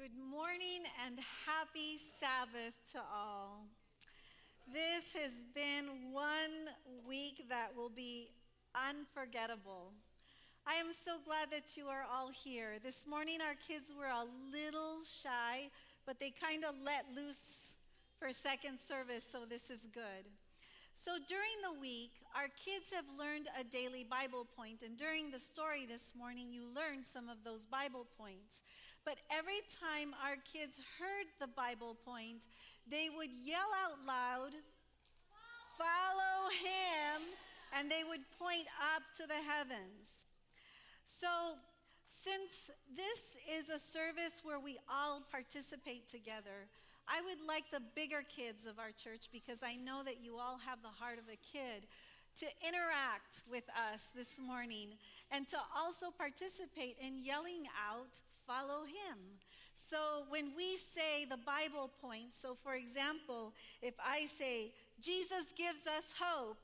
Good morning and happy Sabbath to all. This has been one week that will be unforgettable. I am so glad that you are all here. This morning our kids were a little shy, but they kind of let loose for second service, so this is good. So during the week, our kids have learned a daily Bible point, and during the story this morning, you learned some of those Bible points. But every time our kids heard the Bible point, they would yell out loud, "Follow him," and they would point up to the heavens. So since this is a service where we all participate together, I would like the bigger kids of our church, because I know that you all have the heart of a kid, to interact with us this morning and to also participate in yelling out, "Follow him." So when we say the Bible points, so for example, if I say, "Jesus gives us hope,"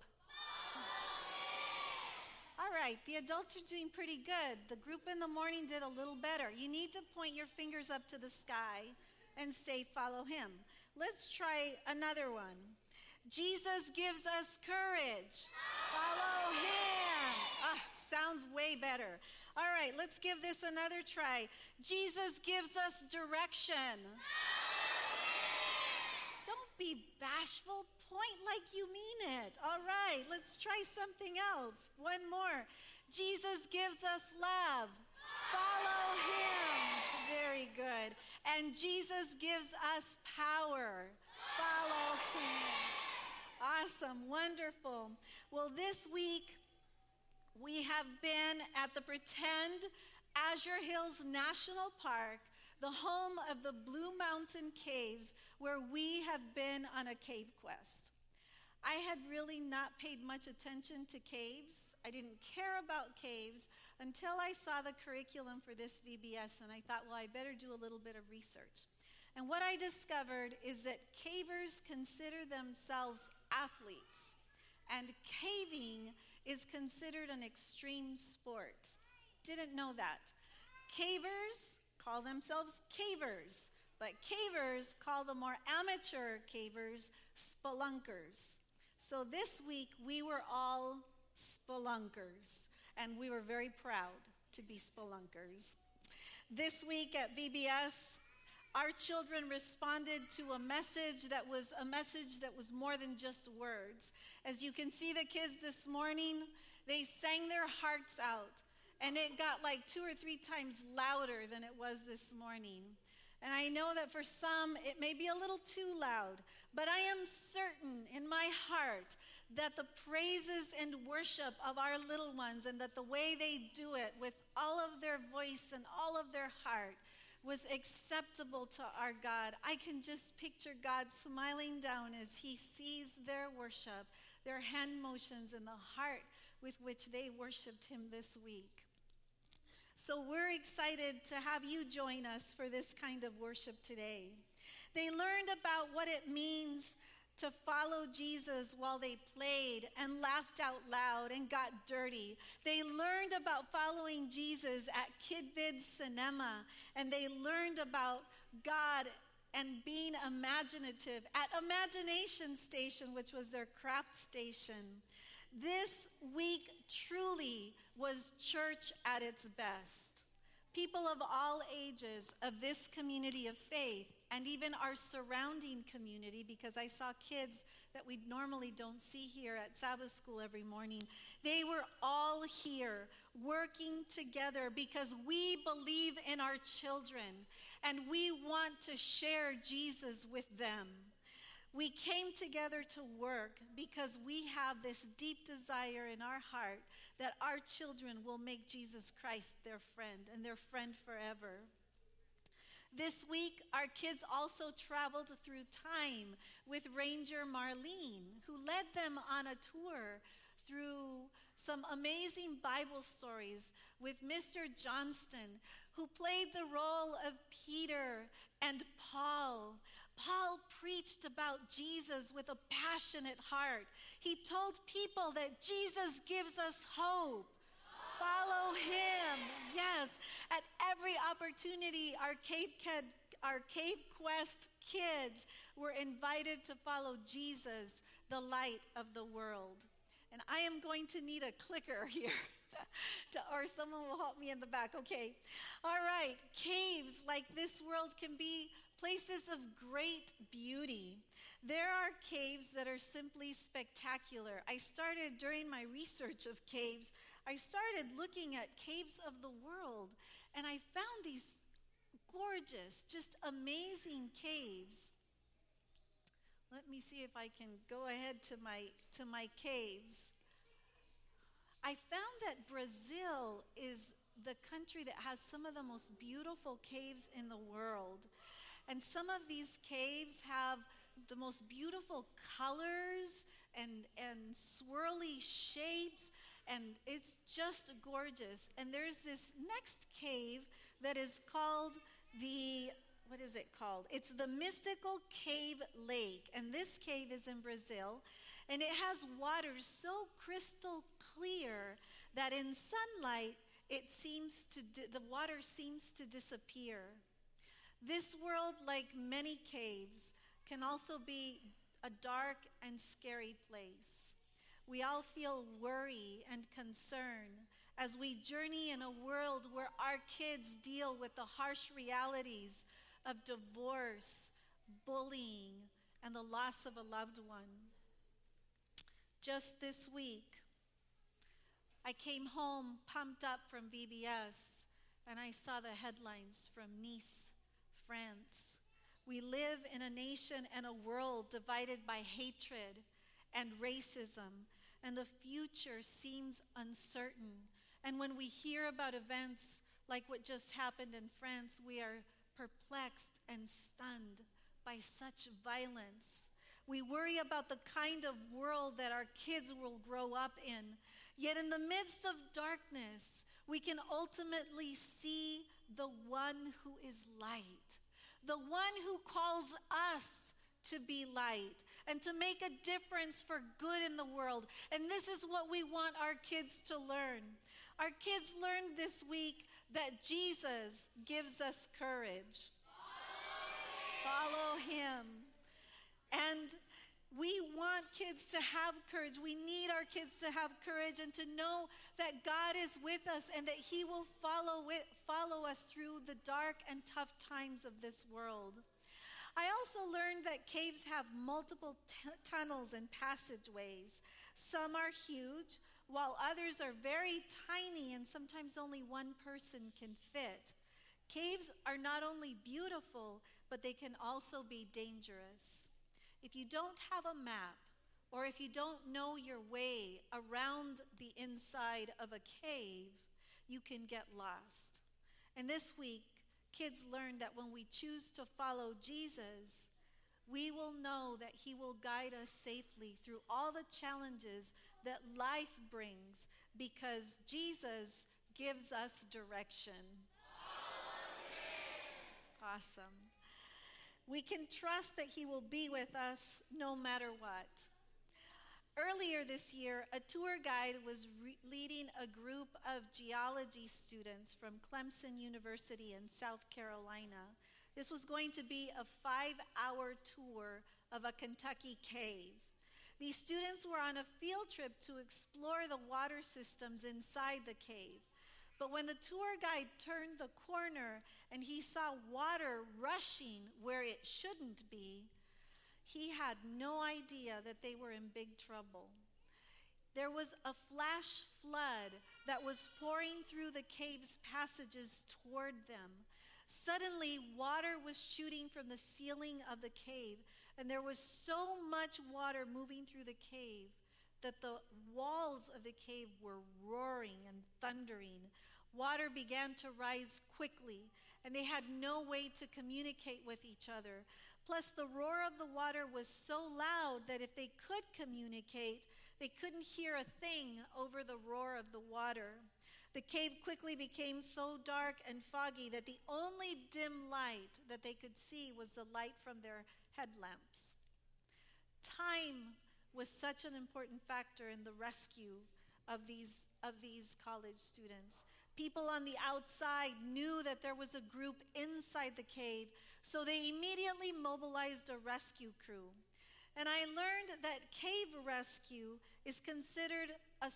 all right, the adults are doing pretty good. The group in the morning did a little better. You need to point your fingers up to the sky and say, "Follow him." Let's try another one. "Jesus gives us courage." Follow him. Sounds way better. All right, let's give this another try. "Jesus gives us direction." Don't be bashful. Point like you mean it. All right, let's try something else. One more. "Jesus gives us love." Follow him. Very good. "And Jesus gives us power." Follow him. Awesome. Wonderful. Well, this week we have been at the Pretend Azure Hills National Park, the home of the Blue Mountain Caves, where we have been on a cave quest. I had really not paid much attention to caves. I didn't care about caves until I saw the curriculum for this VBS, and I thought, well, I better do a little bit of research. And what I discovered is that cavers consider themselves athletes, and caving is considered an extreme sport. Didn't know that. Cavers call themselves cavers, but cavers call the more amateur cavers spelunkers. So this week we were all spelunkers, and we were very proud to be spelunkers. This week at VBS, our children responded to a message that was more than just words. As you can see, the kids this morning, they sang their hearts out, and it got like 2 or 3 times louder than it was this morning. And I know that for some, it may be a little too loud, but I am certain in my heart that the praises and worship of our little ones, and that the way they do it with all of their voice and all of their heart, was acceptable to our God. I can just picture God smiling down as he sees their worship, their hand motions, and the heart with which they worshiped him this week. So we're excited to have you join us for this kind of worship today. They learned about what it means to follow Jesus while they played and laughed out loud and got dirty. They learned about following Jesus at Kidvid Cinema, and they learned about God and being imaginative at Imagination Station, which was their craft station. This week truly was church at its best. People of all ages of this community of faith, and even our surrounding community, because I saw kids that we normally don't see here at Sabbath school every morning, they were all here working together because we believe in our children and we want to share Jesus with them. We came together to work because we have this deep desire in our heart that our children will make Jesus Christ their friend and their friend forever. This week, our kids also traveled through time with Ranger Marlene, who led them on a tour through some amazing Bible stories with Mr. Johnston, who played the role of Peter and Paul. Paul preached about Jesus with a passionate heart. He told people that Jesus gives us hope. Follow him. Yes, at every opportunity, our Cape our Cave Quest kids were invited to follow Jesus, the light of the world. And I am going to need a clicker here, or someone will help me in the back. Okay. All right. Caves like this world can be places of great beauty. There are caves that are simply spectacular. I started during my research of caves, I started looking at caves of the world, and I found these gorgeous, just amazing caves. Let me see if I can go ahead to my caves. I found that Brazil is the country that has some of the most beautiful caves in the world. And some of these caves have the most beautiful colors and swirly shapes, and it's just gorgeous. And there's this next cave that is called what is it called? It's the Mystical Cave Lake, and this cave is in Brazil, and it has water so crystal clear that in sunlight, the water seems to disappear. This world, like many caves, can also be a dark and scary place. We all feel worry and concern as we journey in a world where our kids deal with the harsh realities of divorce, bullying, and the loss of a loved one. Just this week, I came home pumped up from VBS, and I saw the headlines from Nice, France. We live in a nation and a world divided by hatred and racism, and the future seems uncertain. And when we hear about events like what just happened in France, we are perplexed and stunned by such violence. We worry about the kind of world that our kids will grow up in. Yet in the midst of darkness, we can ultimately see the one who is light, the one who calls us to be light and to make a difference for good in the world. And this is what we want our kids to learn. Our kids learned this week that Jesus gives us courage. Follow him. And we want kids to have courage. We need our kids to have courage and to know that God is with us and that he will follow us through the dark and tough times of this world. I also learned that caves have multiple tunnels and passageways. Some are huge, while others are very tiny and sometimes only one person can fit. Caves are not only beautiful, but they can also be dangerous. If you don't have a map, or if you don't know your way around the inside of a cave, you can get lost. And this week, kids learned that when we choose to follow Jesus, we will know that he will guide us safely through all the challenges that life brings, because Jesus gives us direction. Awesome. We can trust that he will be with us no matter what. Earlier this year, a tour guide was leading a group of geology students from Clemson University in South Carolina. This was going to be a 5-hour tour of a Kentucky cave. These students were on a field trip to explore the water systems inside the cave. But when the tour guide turned the corner and he saw water rushing where it shouldn't be, he had no idea that they were in big trouble. There was a flash flood that was pouring through the cave's passages toward them. Suddenly, water was shooting from the ceiling of the cave, and there was so much water moving through the cave that the walls of the cave were roaring and thundering. Water began to rise quickly, and they had no way to communicate with each other. Plus, the roar of the water was so loud that if they could communicate, they couldn't hear a thing over the roar of the water. The cave quickly became so dark and foggy that the only dim light that they could see was the light from their headlamps. Time was such an important factor in the rescue of these college students. People on the outside knew that there was a group inside the cave, so they immediately mobilized a rescue crew. And I learned that cave rescue is considered a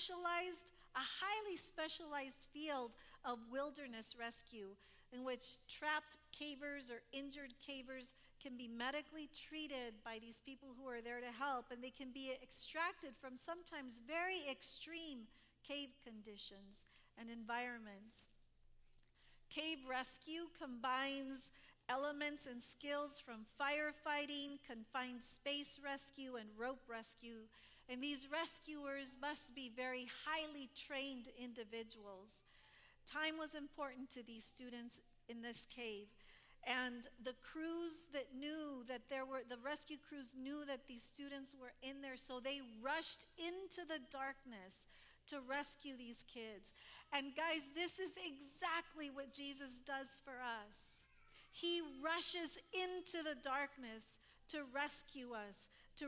highly specialized field of wilderness rescue, in which trapped cavers or injured cavers can be medically treated by these people who are there to help, and they can be extracted from sometimes very extreme cave conditions and environments. Cave rescue combines elements and skills from firefighting, confined space rescue, and rope rescue. And these rescuers must be very highly trained individuals. Time was important to these students in this cave. And the crews that knew that the rescue crews knew that these students were in there, so they rushed into the darkness to rescue these kids. And guys, this is exactly what Jesus does for us. He rushes into the darkness to rescue us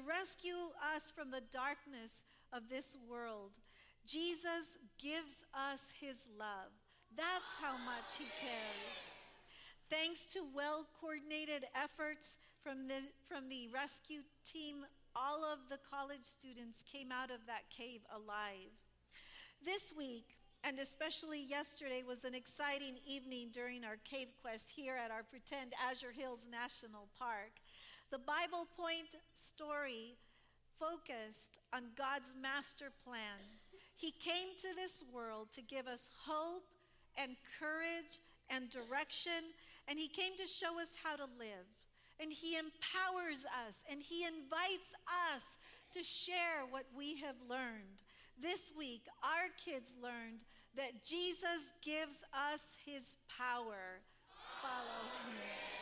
from the darkness of this world. Jesus gives us his love. That's how much he cares. Thanks to well-coordinated efforts from the rescue team, all of the college students came out of that cave alive. This week, and especially yesterday, was an exciting evening during our cave quest here at our pretend Azure Hills National Park. The Bible Point story focused on God's master plan. He came to this world to give us hope and courage and direction, and he came to show us how to live. And he empowers us, and he invites us to share what we have learned. This week, our kids learned that Jesus gives us his power. Follow him.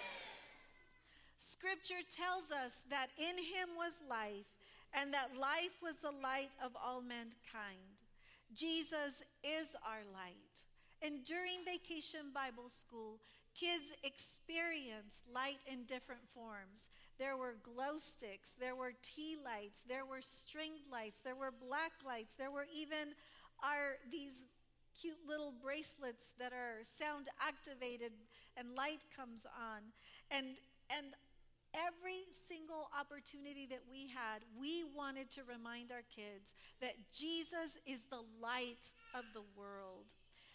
Scripture tells us that in him was life, and that life was the light of all mankind. Jesus is our light. And during Vacation Bible School, kids experienced light in different forms. There were glow sticks, there were tea lights, there were string lights, there were black lights, there were even these cute little bracelets that are sound activated and light comes on. And every single opportunity that we had, we wanted to remind our kids that Jesus is the light of the world.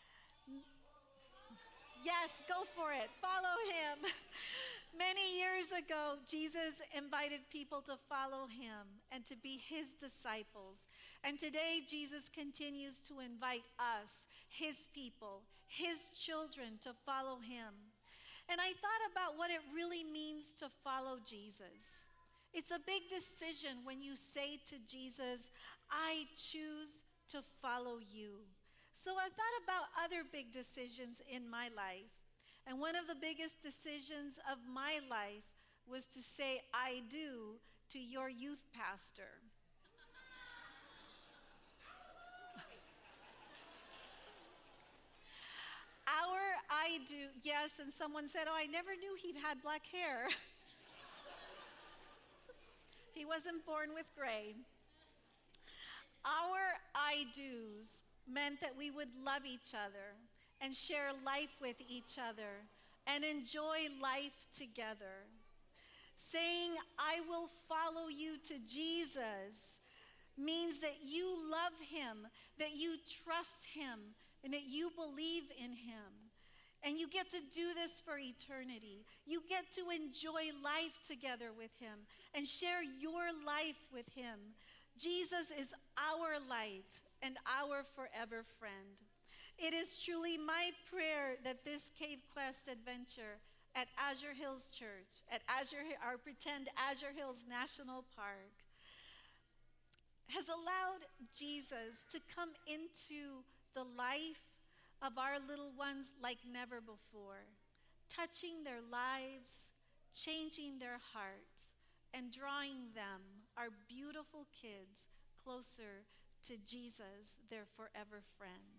Yes, go for it. Follow him. Many years ago, Jesus invited people to follow him and to be his disciples. And today, Jesus continues to invite us, his people, his children, to follow him. And I thought about what it really means to follow Jesus. It's a big decision when you say to Jesus, I choose to follow you. So I thought about other big decisions in my life. And one of the biggest decisions of my life was to say I do to your youth pastor. I do, yes, and someone said, oh, I never knew he had black hair. He wasn't born with gray. Our I do's meant that we would love each other and share life with each other and enjoy life together. Saying, I will follow you to Jesus means that you love him, that you trust him, and that you believe in him. And you get to do this for eternity. You get to enjoy life together with him and share your life with him. Jesus is our light and our forever friend. It is truly my prayer that this Cave Quest adventure at Azure Hills Church, at our pretend Azure Hills National Park, has allowed Jesus to come into the life of our little ones like never before, touching their lives, changing their hearts, and drawing them, our beautiful kids, closer to Jesus, their forever friend.